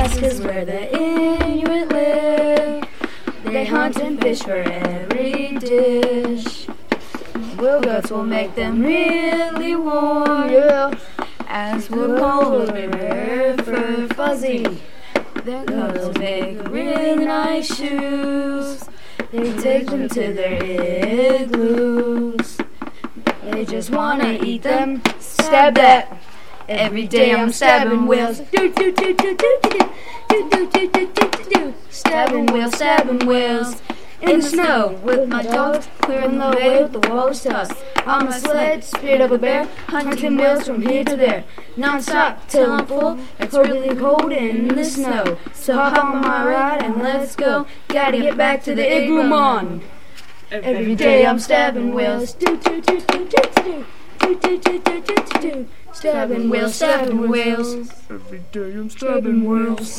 Alaska's where the Inuit live. They hunt and fish for every dish. Whale guts will make them really warm. Yeah. As will polar bear fur fuzzy. Their cubs make really nice shoes. They take them to their igloos. They just wanna eat them. Stab that. Every day I'm stabbing whales. Stabbing whales, stabbing whales. In the snow with my dogs, clearing the way with the walrus tusk. On my sled, speared up a bear, hunting whales from here to there. Non-stop till I'm full, it's really cold in the snow. So hop on my ride and let's go. Gotta get back to the igloo mon. Every day I'm stabbing whales. Stabbing whales, stabbing whales. Every day I'm stabbing whales.